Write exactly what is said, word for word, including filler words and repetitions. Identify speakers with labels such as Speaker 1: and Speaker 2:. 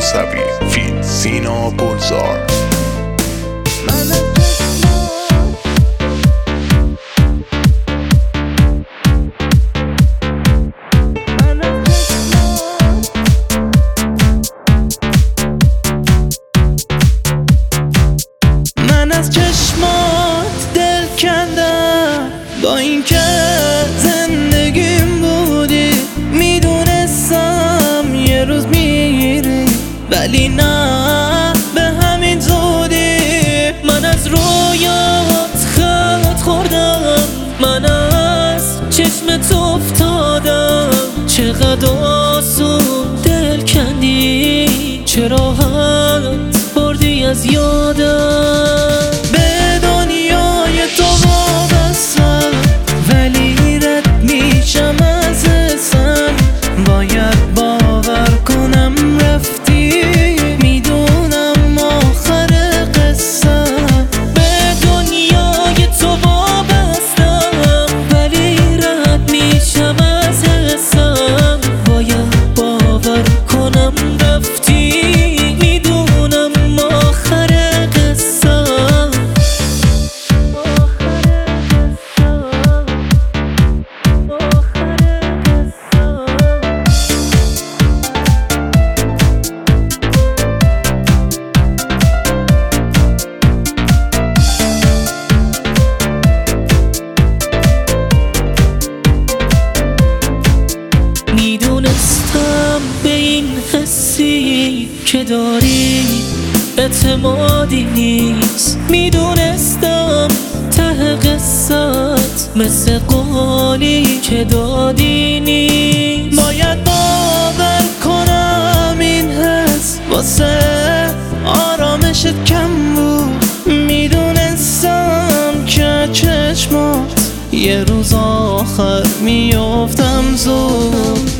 Speaker 1: موسوی فیت سینا گلزار.
Speaker 2: من از چشمات دل کندم، با اینکه زندگیم بودی، میدونستم یه روز میری، ولی نه به همین زودی. من از رویات خط خوردم، من از چشمت افتادم. چقدر آسون دل کندی، چه راحت بردی از یادم. به دنیای تو وابستم، ولی رد میشم از حسم. باید باور کنم رفتی، میدونم آخر قصه. به دنیای تو وابستم، ولی رد میشم از حسم. باید باور کنم رفتی، میدونم آخر قصه. میدونستم به این حسی که داری اعتمادی نیست. میدونستم ته قصت مثل قولی که دادی نیست. باید باور کنم این حس واسه آرامشت کم بود. میدونستم که چشمات یه روز آخر میافتم زود.